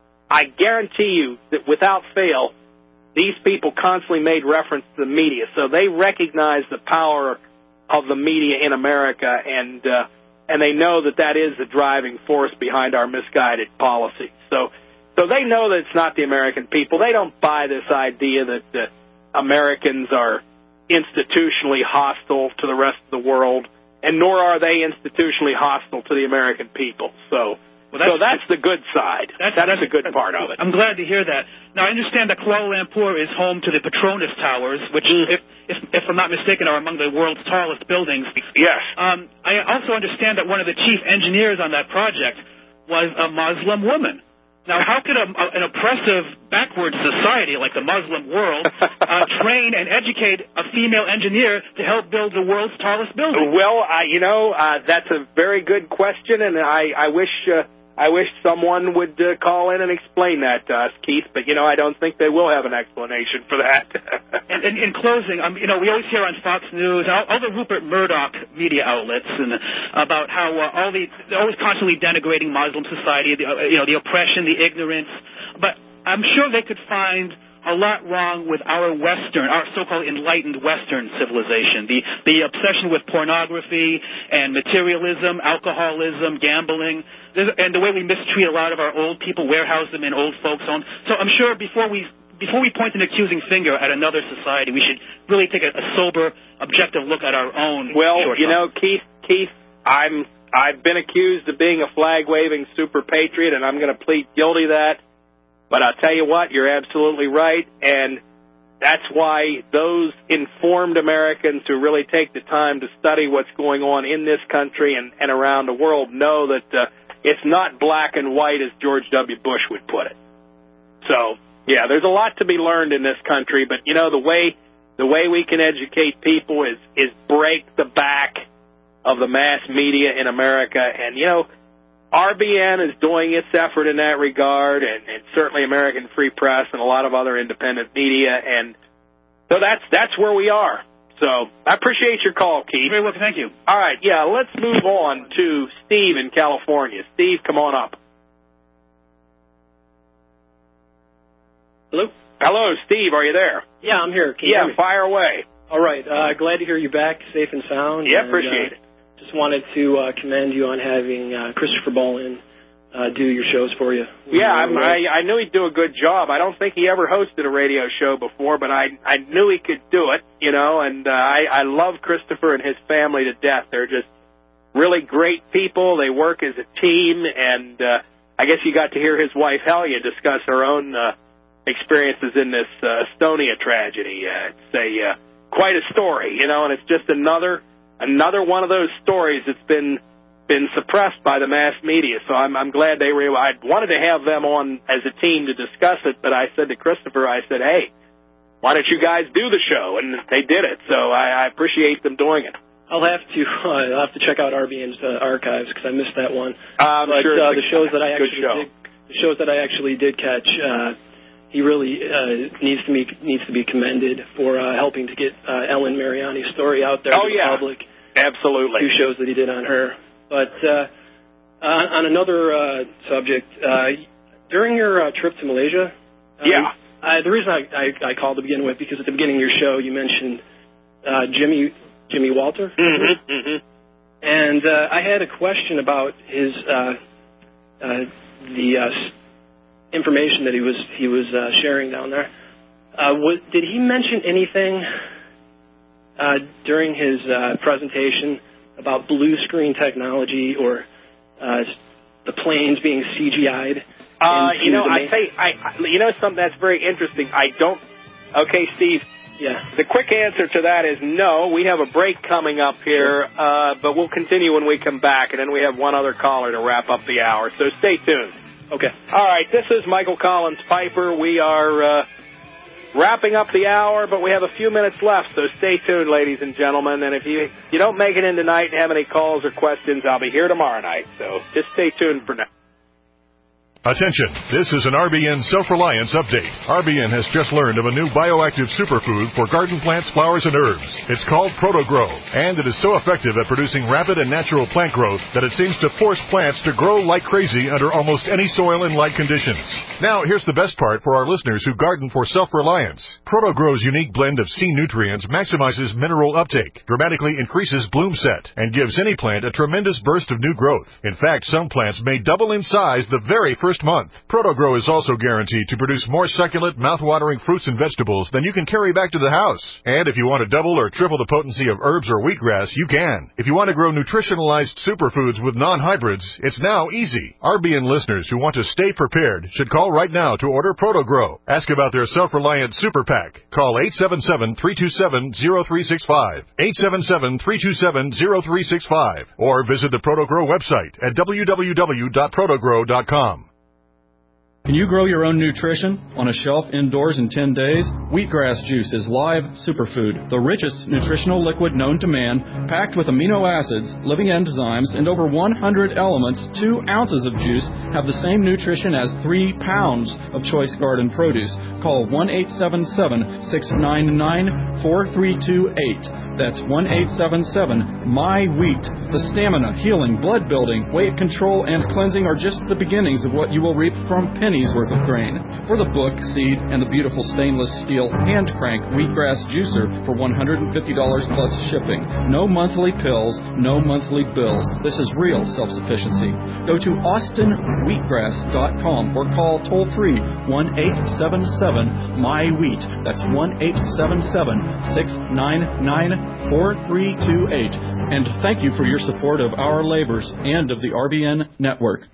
S1: I guarantee you that without fail, these people constantly made reference to the media. So they recognize the power of the media in America, and uh, and they know that that is the driving force behind our misguided policies. So, so they know that it's not the American people. They don't buy this idea that uh, Americans are institutionally hostile to the rest of the world, and nor are they institutionally hostile to the American people. So, well, that's, so that's the good side. That's, that's, that's the good part of it.
S10: I'm glad to hear that. Now, I understand that Kuala Lumpur is home to the Petronas Towers, which, mm. if, if, if I'm not mistaken, are among the world's tallest buildings.
S1: Yes.
S10: Um, I also understand that one of the chief engineers on that project was a Muslim woman. Now, how could a, a, an oppressive, backward society like the Muslim world uh, train and educate a female engineer to help build the world's tallest building?
S1: Well, uh, you know, uh, that's a very good question, and I, I wish uh, I wish someone would uh, call in and explain that to us, Keith. But you know, I don't think they will have an explanation for that.
S10: and, and in closing, um, you know, we always hear on Fox News, all, all the Rupert Murdoch media outlets, and about how uh, all the they're always constantly denigrating Muslim society, the, uh, you know, the oppression, the ignorance. But I'm sure they could find a lot wrong with our Western, our so-called enlightened Western civilization. The the obsession with pornography and materialism, alcoholism, gambling, and the way we mistreat a lot of our old people, warehouse them in old folks' homes. So I'm sure before we before we point an accusing finger at another society, we should really take a, a sober, objective look at our own.
S1: Well, you know, Keith, Keith, I'm I've been accused of being a flag-waving super patriot, and I'm going to plead guilty to that. But I'll tell you what, you're absolutely right, and that's why those informed Americans who really take the time to study what's going on in this country and, and around the world know that uh, it's not black and white as George W. Bush would put it. So, yeah, there's a lot to be learned in this country, but, you know, the way the way we can educate people is, is break the back of the mass media in America, and, you know, R B N is doing its effort in that regard, and, and certainly American Free Press and a lot of other independent media, and so that's that's where we are. So I appreciate your call, Keith.
S10: Very well, thank you.
S1: All right, yeah, let's move on to Steve in California. Steve, come on up.
S11: Hello?
S1: Hello, Steve, are you there?
S11: Yeah, I'm here. Can you
S1: yeah,
S11: hear me?
S1: Fire away.
S11: All right, uh, glad to hear you back, safe and sound.
S1: Yeah,
S11: and,
S1: appreciate
S11: uh,
S1: it.
S11: Just wanted to uh, commend you on having uh, Christopher Ball in uh, do your shows for you.
S1: Yeah, I'm, I, I knew he'd do a good job. I don't think he ever hosted a radio show before, but I I knew he could do it, you know, and uh, I, I love Christopher and his family to death. They're just really great people. They work as a team, and uh, I guess you got to hear his wife, Helia, discuss her own uh, experiences in this uh, Estonia tragedy. Uh, it's a uh, quite a story, you know, and it's just another... Another one of those stories that's been been suppressed by the mass media. So I'm, I'm glad they were. I wanted to have them on as a team to discuss it, but I said to Christopher, I said, "Hey, why don't you guys do the show?" And they did it. So I, I appreciate them doing it.
S11: I'll have to uh, I'll have to check out R B N's uh, archives because I missed that one.
S1: Um,
S11: but
S1: sure
S11: uh, the shows that I
S1: good
S11: actually
S1: show.
S11: did, the shows that I actually did catch. Uh, He really uh, needs to be needs to be commended for uh, helping to get uh, Ellen Mariani's story out there
S1: oh,
S11: to the
S1: yeah.
S11: public.
S1: Absolutely.
S11: Two shows that he did on her. But uh, on, on another uh, subject, uh, during your uh, trip to Malaysia, uh,
S1: yeah.
S11: I, the reason I, I, I called to begin with, because at the beginning of your show you mentioned uh, Jimmy Jimmy Walter.
S1: Mm-hmm, mm-hmm.
S11: And uh, I had a question about his uh, uh, the uh, information that he was he was uh, sharing down there. Uh, was, did he mention anything uh, during his uh, presentation about blue screen technology or uh, the planes being C G I'd?
S1: Uh, you know, I say, I, I, you know, something that's very interesting. I don't. Okay, Steve.
S11: Yeah.
S1: The quick answer to that is no. We have a break coming up here, uh, but we'll continue when we come back, and then we have one other caller to wrap up the hour. So stay tuned.
S11: Okay.
S1: All right. This is Michael Collins Piper. We are uh, wrapping up the hour, but we have a few minutes left. So stay tuned, ladies and gentlemen. And if you if you don't make it in tonight and have any calls or questions, I'll be here tomorrow night. So just stay tuned for now.
S7: Attention, this is an R B N Self-Reliance Update. R B N has just learned of a new bioactive superfood for garden plants, flowers, and herbs. It's called ProtoGrow, and it is so effective at producing rapid and natural plant growth that it seems to force plants to grow like crazy under almost any soil and light conditions. Now, here's the best part for our listeners who garden for self-reliance. ProtoGrow's unique blend of C nutrients maximizes mineral uptake, dramatically increases bloom set, and gives any plant a tremendous burst of new growth. In fact, some plants may double in size the very first month. ProtoGrow is also guaranteed to produce more succulent, mouth-watering fruits and vegetables than you can carry back to the house. And if you want to double or triple the potency of herbs or wheatgrass, you can. If you want to grow nutritionalized superfoods with non-hybrids, it's now easy. R B N listeners who want to stay prepared should call right now to order ProtoGrow. Ask about their self-reliant super pack. Call eight seven seven, three two seven, zero three six five, eight seven seven, three two seven, zero three six five, or visit the ProtoGrow website at w w w dot protogrow dot com.
S2: Can you grow your own nutrition on a shelf indoors in ten days? Wheatgrass juice is live superfood, the richest nutritional liquid known to man, packed with amino acids, living enzymes, and over one hundred elements. Two ounces of juice have the same nutrition as three pounds of choice garden produce. Call one eight seven seven, six nine nine, four three two eight. That's one eight seven seven, M Y wheat. The stamina, healing, blood building, weight control, and cleansing are just the beginnings of what you will reap from pennies worth of grain. For the book, seed, and the beautiful stainless steel hand crank wheatgrass juicer for one hundred fifty dollars plus shipping. No monthly pills, no monthly bills. This is real self-sufficiency. Go to austin wheatgrass dot com or call toll free one eight seven seven, M Y wheat. That's one eight seven seven, six nine nine, four three two eight. And thank you for your support of our labors and of the R B N network.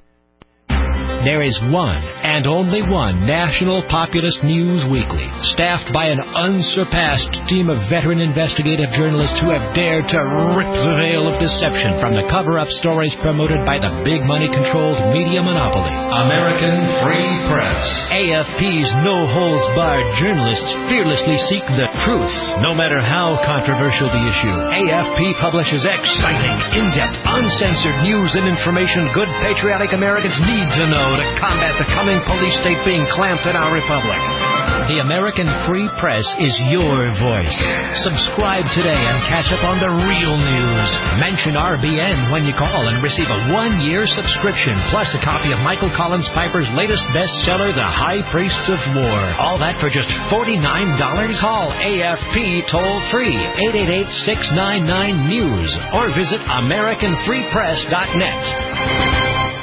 S3: There is one and only one national populist news weekly, staffed by an unsurpassed team of veteran investigative journalists who have dared to rip the veil of deception from the cover-up stories promoted by the big money-controlled media monopoly. American Free Press. A F P's no-holds-barred journalists fearlessly seek the truth, no matter how controversial the issue. A F P publishes exciting, in-depth, uncensored news and information good patriotic Americans need to know to combat the coming police state being clamped in our republic. The American Free Press is your voice. Subscribe today and catch up on the real news. Mention R B N when you call and receive a one-year subscription, plus a copy of Michael Collins Piper's latest bestseller, The High Priests of War. All that for just forty-nine dollars. Call A F P toll-free, eight eight eight, six nine nine, news, or visit american free press dot net.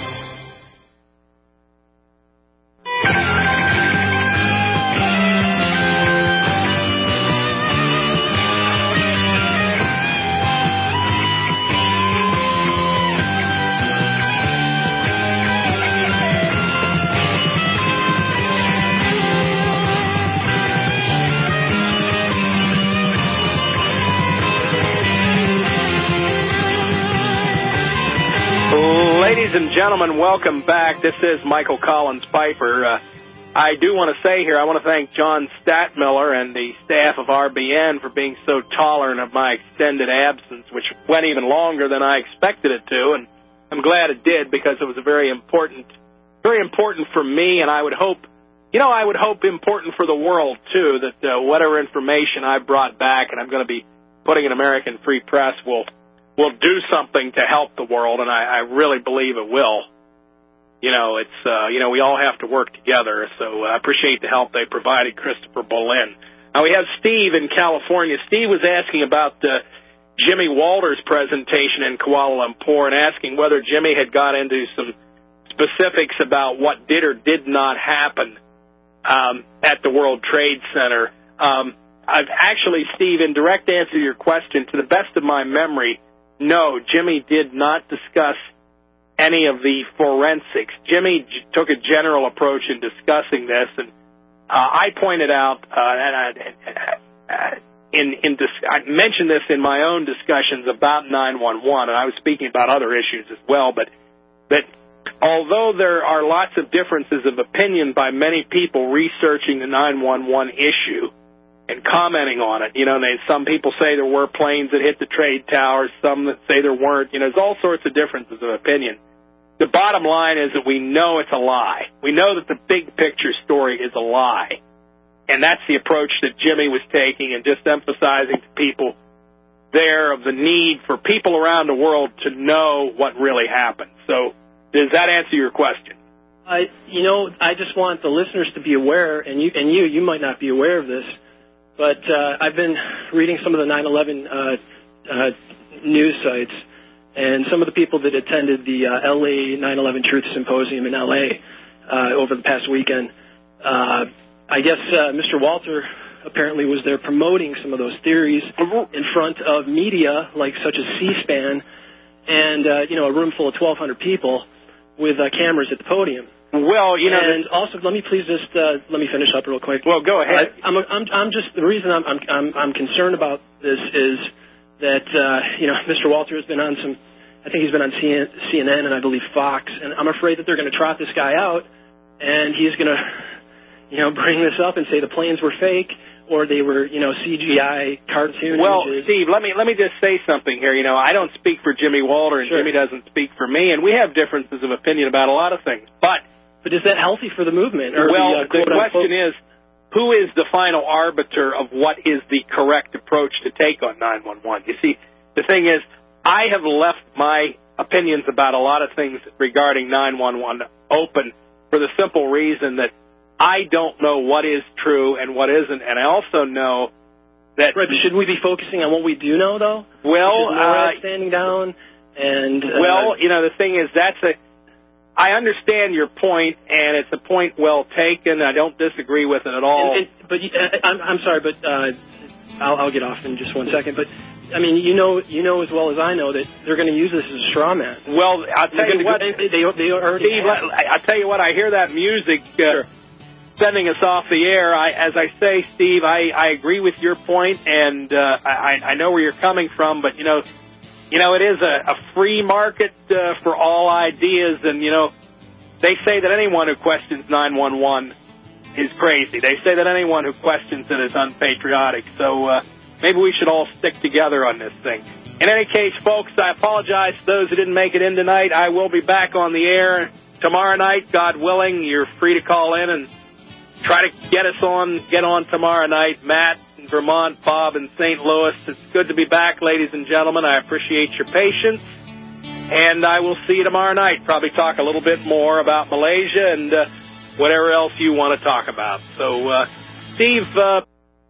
S1: Ladies and gentlemen, welcome back. This is Michael Collins Piper. Uh, I do want to say here, I want to thank John Statmiller and the staff of R B N for being so tolerant of my extended absence, which went even longer than I expected it to, and I'm glad it did because it was a very important, very important for me, and I would hope, you know, I would hope important for the world, too, that uh, whatever information I brought back, and I'm going to be putting in American Free Press, will will do something to help the world, and I, I really believe it will. You know, it's uh, you know, we all have to work together, so I appreciate the help they provided, Christopher Bolin. Now we have Steve in California. Steve was asking about uh, Jimmy Walter's presentation in Kuala Lumpur and asking whether Jimmy had got into some specifics about what did or did not happen um, at the World Trade Center. Um, I've actually, Steve, in direct answer to your question, to the best of my memory, no, Jimmy did not discuss any of the forensics. Jimmy j- took a general approach in discussing this, and uh, I pointed out, uh, and I, uh, in, in dis- I mentioned this in my own discussions about nine one one, and I was speaking about other issues as well, but that although there are lots of differences of opinion by many people researching the nine one one issue and commenting on it, you know, they, some people say there were planes that hit the trade towers, some that say there weren't, you know, there's all sorts of differences of opinion. The bottom line is that we know it's a lie. We know that the big picture story is a lie. And that's the approach that Jimmy was taking, and just emphasizing to people there of the need for people around the world to know what really happened. So does that answer your question?
S11: I, you know, I just want the listeners to be aware, and you, and you, you might not be aware of this, but uh, I've been reading some of the nine eleven uh, uh, news sites, and some of the people that attended the uh, L A nine eleven Truth Symposium in L A uh, over the past weekend. Uh, I guess uh, Mister Walter apparently was there promoting some of those theories in front of media, like such as C-SPAN, and uh, you know, a room full of twelve hundred people with uh, cameras at the podium.
S1: Well, you know,
S11: and also let me please just uh, let me finish up real quick.
S1: Well, go ahead.
S11: I, I'm, I'm, I'm just the reason I'm, I'm, I'm, I'm concerned about this is that uh, you know, Mister Walter has been on some. I think he's been on C N N and I believe Fox, and I'm afraid that they're going to trot this guy out, and he's going to, you know, bring this up and say the planes were fake or they were, you know, C G I cartoon
S1: well,
S11: images.
S1: Steve, let me let me just say something here. You know, I don't speak for Jimmy Walter, and
S11: Sure.
S1: Jimmy doesn't speak for me, and we have differences of opinion about a lot of things. But
S11: but is that healthy for the movement? Or
S1: well,
S11: the, uh,
S1: the question is, who is the final arbiter of what is the correct approach to take on nine one one? You see, the thing is, I have left my opinions about a lot of things regarding nine one one open for the simple reason that I don't know what is true and what isn't, and I also know that...
S11: Right, but should we be focusing on what we do know, though?
S1: Well, uh,
S11: standing down and... Uh,
S1: well, you know, the thing is, that's a... I understand your point, and it's a point well taken. I don't disagree with it at all.
S11: And, and, but uh, I'm, I'm sorry, but uh, I'll, I'll get off in just one second. But I mean, you know, you know as well as I know that they're going to use this as a straw man.
S1: Well, I'll tell you what,
S11: go, they, they, they already
S1: Steve, I'll tell you what. I hear that music uh,
S11: sure.
S1: sending us off the air. I, as I say, Steve, I, I agree with your point, and uh, I, I know where you're coming from. But you know. You know, it is a, a free market uh, for all ideas, and, you know, they say that anyone who questions nine one one is crazy. They say that anyone who questions it is unpatriotic. So uh, maybe we should all stick together on this thing. In any case, folks, I apologize to those who didn't make it in tonight. I will be back on the air tomorrow night, God willing. You're free to call in and try to get us on, get on tomorrow night. Matt in Vermont, Bob in Saint Louis. It's good to be back, ladies and gentlemen. I appreciate your patience. And I will see you tomorrow night. Probably talk a little bit more about Malaysia and uh, whatever else you want to talk about. So, uh, Steve... Uh...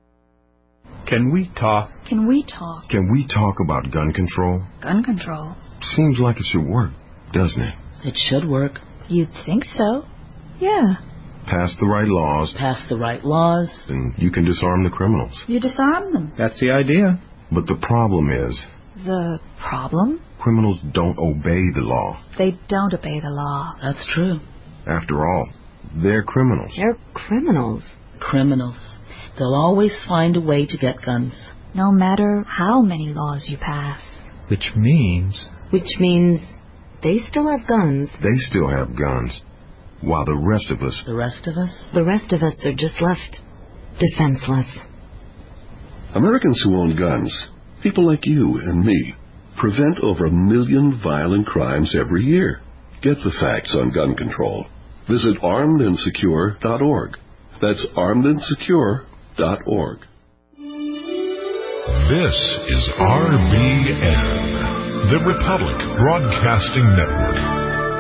S12: Can we talk?
S13: Can we talk?
S14: Can we talk about gun control?
S13: Gun control?
S14: Seems like it should work, doesn't it?
S5: It should work.
S13: You'd think so. Yeah.
S14: Pass the right laws.
S5: Pass the right laws.
S14: And you can disarm the criminals.
S13: You disarm them.
S12: That's the idea.
S14: But the problem is...
S13: The problem?
S14: Criminals don't obey the law.
S13: They don't obey the law.
S5: That's true.
S14: After all, they're criminals.
S5: They're criminals. Criminals. They'll always find a way to get guns.
S13: No matter how many laws you pass.
S12: Which means...
S5: Which means they still have guns.
S14: They still have guns. While the rest of us...
S5: The rest of us?
S15: The rest of us are just left defenseless.
S16: Americans who own guns, people like you and me, prevent over a million violent crimes every year. Get the facts on gun control. Visit armed and secure dot org. That's armed and secure dot org.
S17: This is R B N,
S7: The Republic Broadcasting Network.